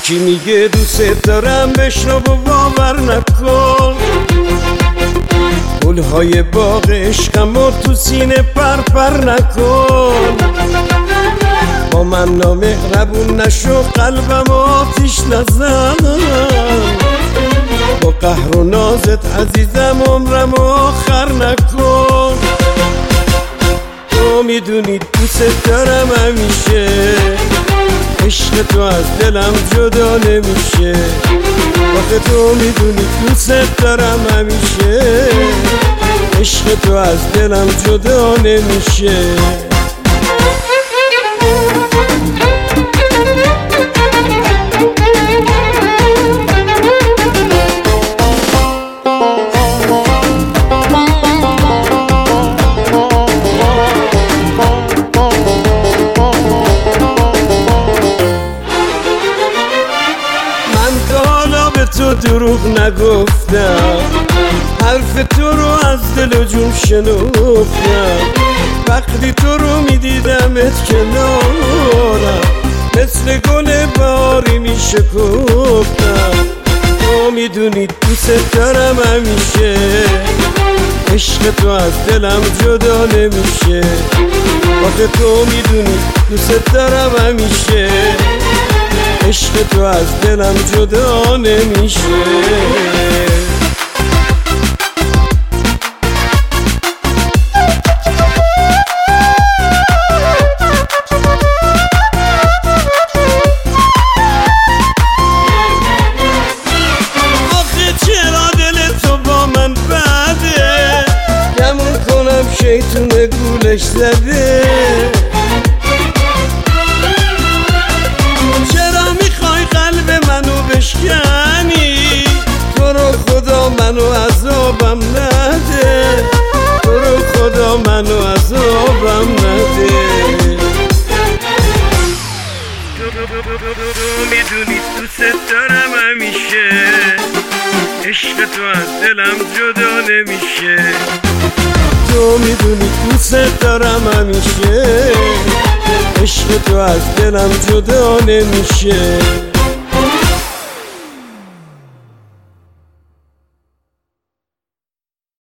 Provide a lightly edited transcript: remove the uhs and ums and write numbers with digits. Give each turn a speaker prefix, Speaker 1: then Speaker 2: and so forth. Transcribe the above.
Speaker 1: یکی میگه دوست دارم بشنو و باور نکن، گلهای باغ عشقم و تو سینه پر نکن. با من نامهربون نشو، قلبم آتیش نزن. با قهر و نازت عزیزم عمرم آخر نکن. تو میدونی دوست دارم همیشه، عشق تو از دلم جدا نمیشه. آخه تو میدونی دوست دارم همیشه، عشق تو از دلم جدا نمیشه. تو دروغ نگفتم، حرف تو رو از دل و جون شنفتم. وقتی تو رو میدیدمت کنارم، مثل گل باری میشکفتم. تو میدونی دوست دارم همیشه، عشق تو از دلم جدا نمیشه. آخه تو میدونی دوست دارم همیشه، عشق تو از دلم جدا نمیشه. آخه چرا دل تو با من بده، گمون کنم شیطون گولش زده. بشکنی تو رو خدا منو عذابم نده، تو رو خدا منو عذابم نده. تو میدونی دوست دارم همیشه، عشق تو از دلم جدا نمیشه. تو میدونی دوست دارم همیشه، عشق تو از دلم جدا نمیشه.